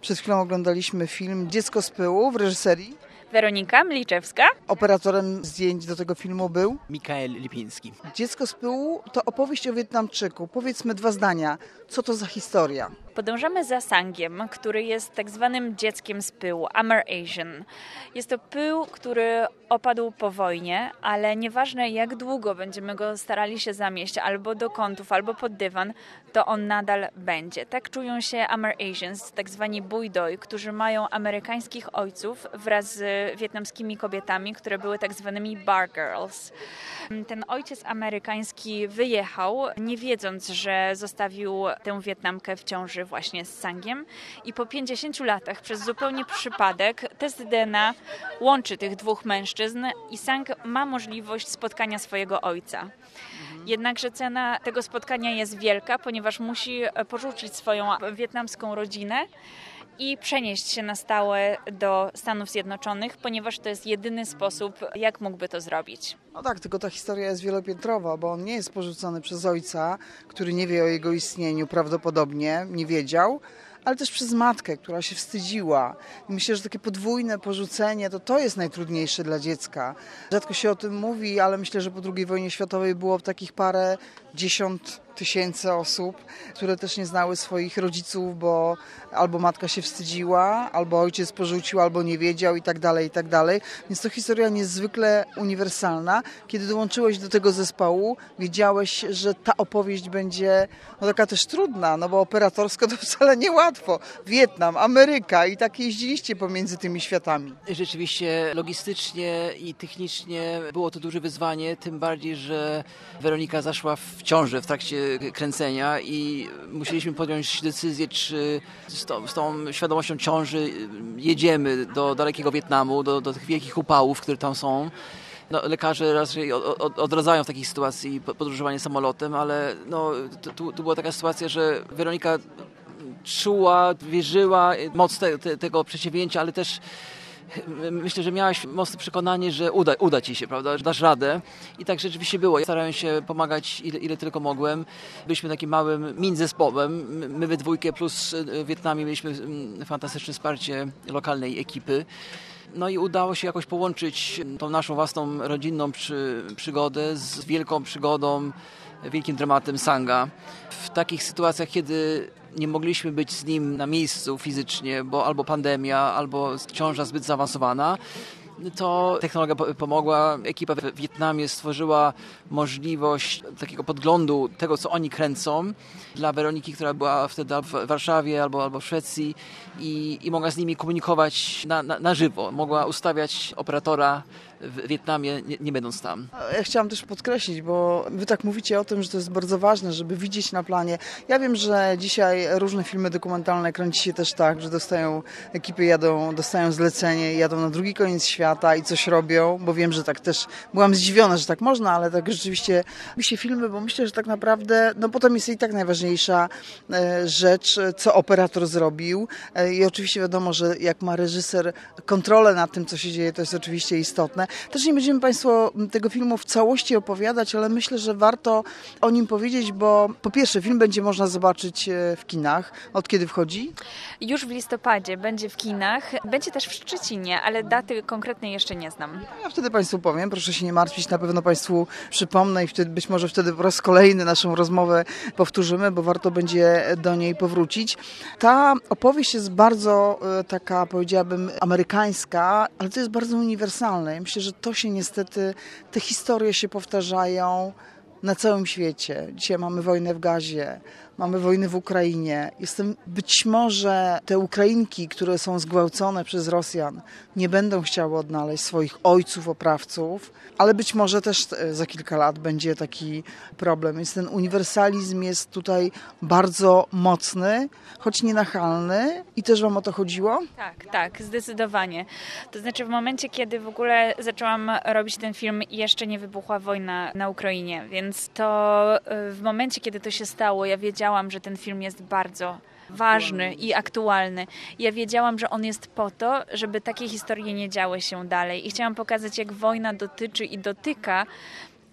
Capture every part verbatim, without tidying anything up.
Przed chwilą oglądaliśmy film Dziecko z pyłu w reżyserii Weronika Mliczewska. Operatorem zdjęć do tego filmu był Mikael Lipiński. Dziecko z pyłu to opowieść o Wietnamczyku. Powiedzmy dwa zdania. Co to za historia? Podążamy za Sangiem, który jest tak zwanym dzieckiem z pyłu, Amerasian. Jest to pył, który opadł po wojnie, ale nieważne jak długo będziemy go starali się zamieść albo do kątów, albo pod dywan, to on nadal będzie. Tak czują się Amerasians, tak zwani bui doi, którzy mają amerykańskich ojców wraz z wietnamskimi kobietami, które były tak zwanymi bar girls. Ten ojciec amerykański wyjechał, nie wiedząc, że zostawił tę Wietnamkę w ciąży właśnie z Sangiem i po pięćdziesięciu latach przez zupełnie przypadek test D N A łączy tych dwóch mężczyzn i Sang ma możliwość spotkania swojego ojca. Jednakże cena tego spotkania jest wielka, ponieważ musi porzucić swoją wietnamską rodzinę i przenieść się na stałe do Stanów Zjednoczonych, ponieważ to jest jedyny sposób, jak mógłby to zrobić. No tak, tylko ta historia jest wielopiętrowa, bo on nie jest porzucony przez ojca, który nie wie o jego istnieniu, prawdopodobnie nie wiedział, ale też przez matkę, która się wstydziła. Myślę, że takie podwójne porzucenie to to jest najtrudniejsze dla dziecka. Rzadko się o tym mówi, ale myślę, że po drugiej wojnie światowej było takich parę dziesiąt tysięcy osób, które też nie znały swoich rodziców, bo albo matka się wstydziła, albo ojciec porzucił, albo nie wiedział i tak dalej, i tak dalej. Więc to historia niezwykle uniwersalna. Kiedy dołączyłeś do tego zespołu, wiedziałeś, że ta opowieść będzie no, taka też trudna, no bo operatorsko to wcale niełatwo. Wietnam, Ameryka i tak jeździliście pomiędzy tymi światami. Rzeczywiście logistycznie i technicznie było to duże wyzwanie, tym bardziej, że Weronika zaszła w ciążę w trakcie kręcenia i musieliśmy podjąć decyzję, czy z tą, z tą świadomością ciąży jedziemy do dalekiego Wietnamu, do, do tych wielkich upałów, które tam są. No, lekarze raczej odradzają w takiej sytuacji podróżowanie samolotem, ale no, tu, tu była taka sytuacja, że Weronika czuła, wierzyła moc te, te, tego przedsięwzięcia, ale też myślę, że miałaś mocne przekonanie, że uda, uda ci się, prawda, że dasz radę. I tak rzeczywiście było. Ja starałem się pomagać ile, ile tylko mogłem. Byliśmy takim małym min-zespołem. My we dwójkę plus w Wietnamie mieliśmy fantastyczne wsparcie lokalnej ekipy. No i udało się jakoś połączyć tą naszą własną rodzinną przy, przygodę z wielką przygodą, wielkim dramatem Sanga. W takich sytuacjach, kiedy nie mogliśmy być z nim na miejscu fizycznie, bo albo pandemia, albo ciąża zbyt zaawansowana, to technologia pomogła. Ekipa w Wietnamie stworzyła możliwość takiego podglądu tego, co oni kręcą dla Weroniki, która była wtedy w Warszawie albo, albo w Szwecji i, i mogła z nimi komunikować na, na, na żywo. Mogła ustawiać operatora w Wietnamie, nie, nie będąc tam. Ja chciałam też podkreślić, bo wy tak mówicie o tym, że to jest bardzo ważne, żeby widzieć na planie. Ja wiem, że dzisiaj różne filmy dokumentalne kręci się też tak, że dostają ekipy, jadą, dostają zlecenie, jadą na drugi koniec świata i coś robią, bo wiem, że tak też byłam zdziwiona, że tak można, ale tak rzeczywiście mi się filmy, bo myślę, że tak naprawdę, no potem jest i tak najważniejsza rzecz, co operator zrobił i oczywiście wiadomo, że jak ma reżyser kontrolę nad tym, co się dzieje, to jest oczywiście istotne. Też nie będziemy Państwu tego filmu w całości opowiadać, ale myślę, że warto o nim powiedzieć, bo po pierwsze film będzie można zobaczyć w kinach. Od kiedy wchodzi? Już w listopadzie będzie w kinach. Będzie też w Szczecinie, ale daty konkretnej jeszcze nie znam. Ja wtedy Państwu powiem, proszę się nie martwić, na pewno Państwu przypomnę i wtedy być może wtedy po raz kolejny naszą rozmowę powtórzymy, bo warto będzie do niej powrócić. Ta opowieść jest bardzo taka, powiedziałabym, amerykańska, ale to jest bardzo uniwersalne. Ja myślę, że to się niestety, te historie się powtarzają na całym świecie. Dzisiaj mamy wojnę w Gazie, mamy wojnę w Ukrainie. Jestem, być może te Ukrainki, które są zgwałcone przez Rosjan, nie będą chciały odnaleźć swoich ojców, oprawców, ale być może też za kilka lat będzie taki problem. Więc ten uniwersalizm jest tutaj bardzo mocny, choć nienachalny. I też wam o to chodziło? Tak, tak, zdecydowanie. To znaczy w momencie, kiedy w ogóle zaczęłam robić ten film, jeszcze nie wybuchła wojna na Ukrainie, więc to w momencie, kiedy to się stało, ja wiedziałam, że ten film jest bardzo ważny i aktualny. Ja wiedziałam, że on jest po to, żeby takie historie nie działy się dalej. I chciałam pokazać, jak wojna dotyczy i dotyka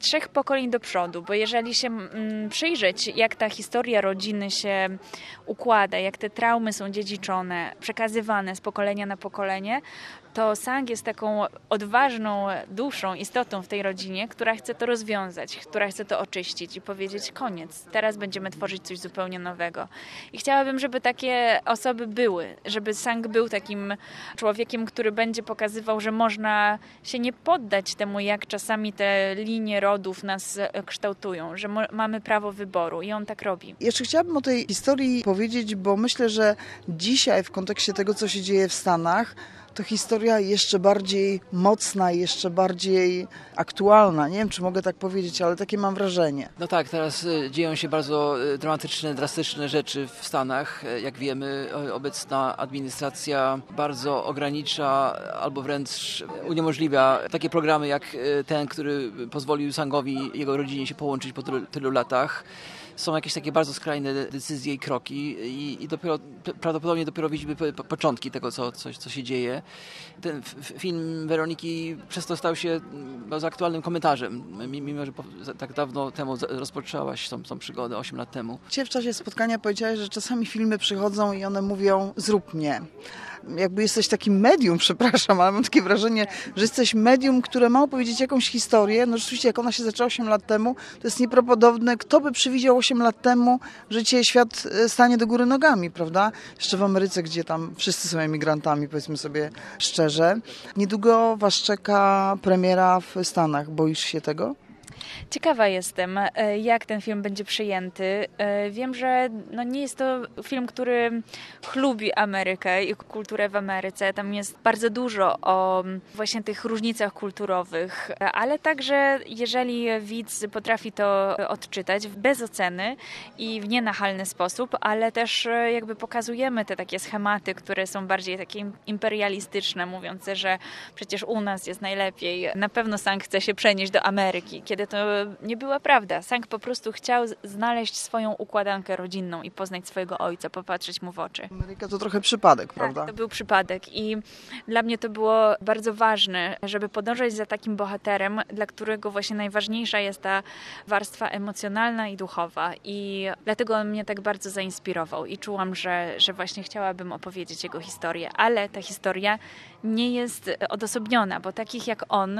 trzech pokoleń do przodu, bo jeżeli się mm, przyjrzeć, jak ta historia rodziny się układa, jak te traumy są dziedziczone, przekazywane z pokolenia na pokolenie, to Sang jest taką odważną duszą, istotą w tej rodzinie, która chce to rozwiązać, która chce to oczyścić i powiedzieć koniec, teraz będziemy tworzyć coś zupełnie nowego. I chciałabym, żeby takie osoby były, żeby Sang był takim człowiekiem, który będzie pokazywał, że można się nie poddać temu, jak czasami te linie rodów nas kształtują, że mo- mamy prawo wyboru i on tak robi. Jeszcze chciałabym o tej historii powiedzieć, bo myślę, że dzisiaj w kontekście tego, co się dzieje w Stanach, to historia jeszcze bardziej mocna, jeszcze bardziej aktualna. Nie wiem, czy mogę tak powiedzieć, ale takie mam wrażenie. No tak, teraz y, dzieją się bardzo y, dramatyczne, drastyczne rzeczy w Stanach. Y, Jak wiemy, o- obecna administracja bardzo ogranicza albo wręcz uniemożliwia takie programy jak y, ten, który pozwolił Sangowi i jego rodzinie się połączyć po tylu, tylu latach. Są jakieś takie bardzo skrajne decyzje i kroki i, i dopiero, prawdopodobnie dopiero widzimy po, po, początki tego, co, co, co się dzieje. Ten f, film Weroniki przez to stał się bardzo aktualnym komentarzem, mimo że po, tak dawno temu rozpoczęłaś tą, tą przygodę, osiem lat temu. Dzisiaj w czasie spotkania powiedziałeś, że czasami filmy przychodzą i one mówią zrób mnie. Jakby jesteś takim medium, przepraszam, ale mam takie wrażenie, że jesteś medium, które ma opowiedzieć jakąś historię. No rzeczywiście, jak ona się zaczęła osiem lat temu, to jest nieprawdopodobne. Kto by przewidział osiem lat temu, że dzisiaj świat stanie do góry nogami, prawda? Jeszcze w Ameryce, gdzie tam wszyscy są emigrantami, powiedzmy sobie szczerze. Niedługo was czeka premiera w Stanach. Boisz się tego? Ciekawa jestem, jak ten film będzie przyjęty. Wiem, że no nie jest to film, który chlubi Amerykę i kulturę w Ameryce. Tam jest bardzo dużo o właśnie tych różnicach kulturowych, ale także jeżeli widz potrafi to odczytać bez oceny i w nienachalny sposób, ale też jakby pokazujemy te takie schematy, które są bardziej takie imperialistyczne, mówiące, że przecież u nas jest najlepiej. Na pewno Sang chce się przenieść do Ameryki, kiedy to nie była prawda. Sang po prostu chciał znaleźć swoją układankę rodzinną i poznać swojego ojca, popatrzeć mu w oczy. Ameryka to trochę przypadek, prawda? Tak, to był przypadek i dla mnie to było bardzo ważne, żeby podążać za takim bohaterem, dla którego właśnie najważniejsza jest ta warstwa emocjonalna i duchowa i dlatego on mnie tak bardzo zainspirował i czułam, że, że właśnie chciałabym opowiedzieć jego historię, ale ta historia nie jest odosobniona, bo takich jak on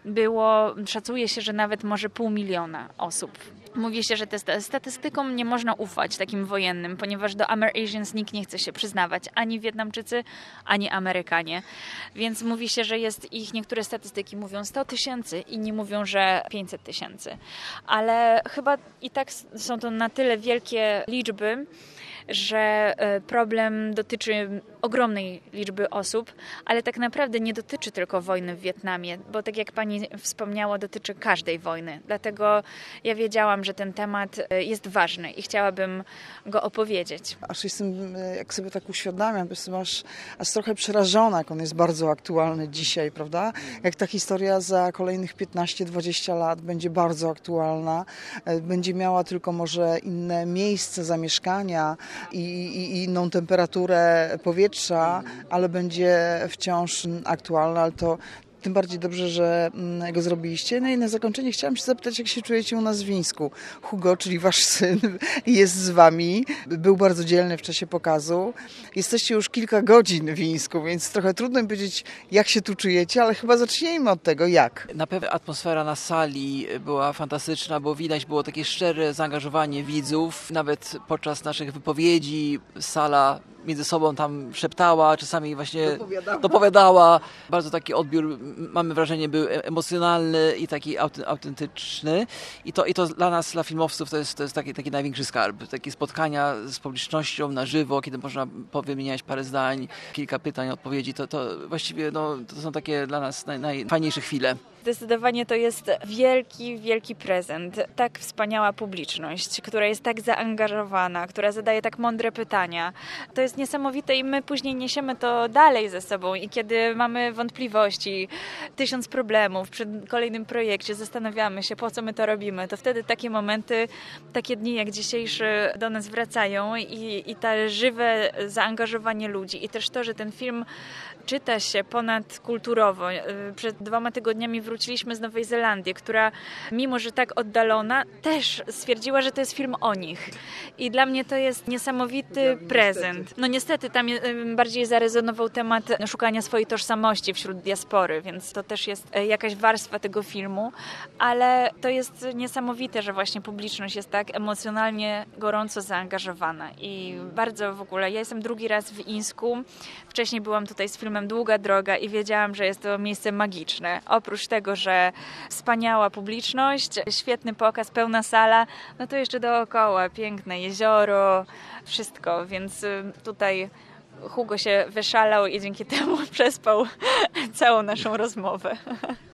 było, szacuje się, że nawet może pół miliona osób. Mówi się, że te statystykom nie można ufać, takim wojennym, ponieważ do Amerasians nikt nie chce się przyznawać, ani Wietnamczycy, ani Amerykanie. Więc mówi się, że jest ich, niektóre statystyki mówią sto tysięcy, inni mówią, że pięćset tysięcy. Ale chyba i tak są to na tyle wielkie liczby, że problem dotyczy ogromnej liczby osób, ale tak naprawdę nie dotyczy tylko wojny w Wietnamie, bo tak jak pani wspomniała, dotyczy każdej wojny. Dlatego ja wiedziałam, że ten temat jest ważny i chciałabym go opowiedzieć. Aż jestem, jak sobie tak uświadamiam, jestem aż, aż trochę przerażona, jak on jest bardzo aktualny dzisiaj, prawda? Jak ta historia za kolejnych piętnaście dwadzieścia lat będzie bardzo aktualna, będzie miała tylko może inne miejsce zamieszkania i, i, i inną temperaturę powietrza, ale będzie wciąż aktualna, ale to tym bardziej dobrze, że go zrobiliście. No i na zakończenie chciałam się zapytać, jak się czujecie u nas w Wińsku. Hugo, czyli wasz syn, jest z wami. Był bardzo dzielny w czasie pokazu. Jesteście już kilka godzin w Wińsku, więc trochę trudno mi powiedzieć, jak się tu czujecie, ale chyba zacznijmy od tego, jak. Na pewno atmosfera na sali była fantastyczna, bo widać było takie szczere zaangażowanie widzów. Nawet podczas naszych wypowiedzi sala między sobą tam szeptała, czasami właśnie Dopowiadała. dopowiadała. Bardzo taki odbiór, mamy wrażenie, był emocjonalny i taki autentyczny. I to, i to dla nas, dla filmowców, to jest, to jest taki, taki największy skarb. Takie spotkania z publicznością na żywo, kiedy można powymieniać parę zdań, kilka pytań, odpowiedzi. To, to właściwie no, to są takie dla nas naj, najfajniejsze chwile. Zdecydowanie to jest wielki, wielki prezent. Tak wspaniała publiczność, która jest tak zaangażowana, która zadaje tak mądre pytania. To jest jest niesamowite i my później niesiemy to dalej ze sobą i kiedy mamy wątpliwości, tysiąc problemów przy kolejnym projekcie, zastanawiamy się, po co my to robimy, to wtedy takie momenty, takie dni jak dzisiejszy do nas wracają i, i to żywe zaangażowanie ludzi i też to, że ten film czyta się ponadkulturowo. Przed dwoma tygodniami wróciliśmy z Nowej Zelandii, która mimo, że tak oddalona, też stwierdziła, że to jest film o nich. I dla mnie to jest niesamowity prezent. No niestety, tam bardziej zarezonował temat szukania swojej tożsamości wśród diaspory, więc to też jest jakaś warstwa tego filmu, ale to jest niesamowite, że właśnie publiczność jest tak emocjonalnie gorąco zaangażowana i bardzo w ogóle, ja jestem drugi raz w Insku, wcześniej byłam tutaj z filmem Długa Droga i wiedziałam, że jest to miejsce magiczne. Oprócz tego, że wspaniała publiczność, świetny pokaz, pełna sala, no to jeszcze dookoła piękne jezioro, wszystko, więc tutaj Hugo się wyszalał i dzięki temu przespał całą naszą rozmowę.